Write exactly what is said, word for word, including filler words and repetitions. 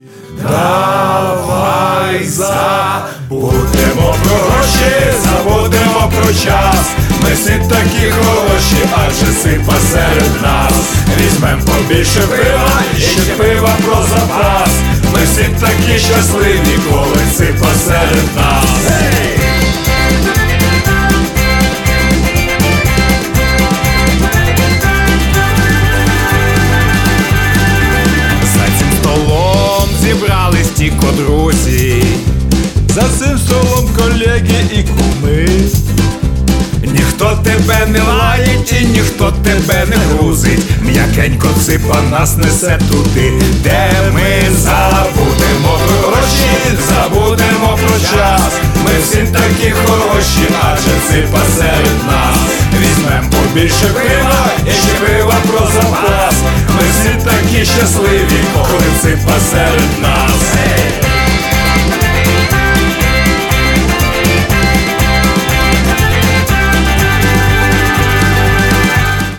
Давай забудемо про гроші, забудемо про час. Ми всі такі хороші, адже сипа серед нас. Візьмем побільше пива і ще пива про запас. Ми всі такі щасливі, коли сипа серед нас. Hey! Зібрались тільки друзі, за цим столом колеги і куми. Ніхто тебе не лаїть і ніхто тебе не грузить. М'якенько ципа нас несе туди, де ми забудемо про гроші, забудемо про час. Ми всі такі хороші, адже ципа серед нас. Візьмем побільше пива і ще пива про запас. Ми всі такі щасливі, коли ципа серед нас.